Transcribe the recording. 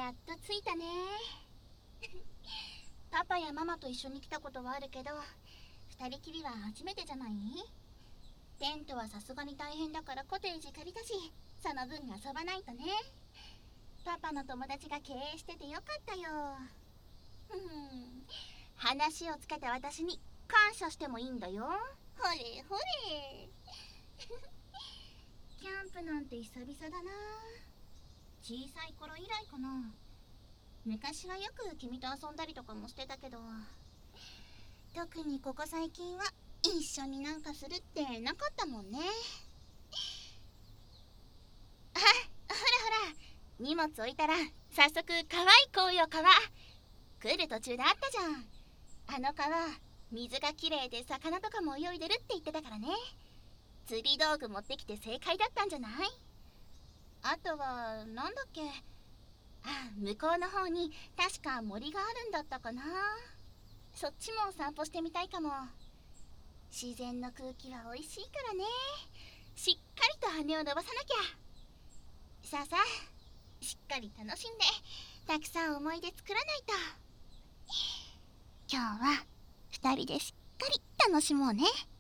やっと着いたね。パパやママと一緒に来たことはあるけど、二人きりは初めてじゃない？テントはさすがに大変だからコテージ借りたし、その分遊ばないとね。パパの友達が経営しててよかったよ。話をつけた私に感謝してもいいんだよ。ほれほれ。キャンプなんて久々だな。小さい頃以来かな。昔はよく君と遊んだりとかもしてたけど、特にここ最近は一緒になんかするってなかったもんね。あ、ほらほら、荷物置いたら早速川行こうよ。川来る途中であったじゃん。あの川、水がきれいで魚とかも泳いでるって言ってたからね。釣り道具持ってきて正解だったんじゃない？あとはなんだっけ、向こうの方に確か森があるんだったかな。そっちも散歩してみたいかも。自然の空気は美味しいからね。しっかりと羽を伸ばさなきゃ。さあさあ、しっかり楽しんでたくさん思い出作らないと。今日は2人でしっかり楽しもうね。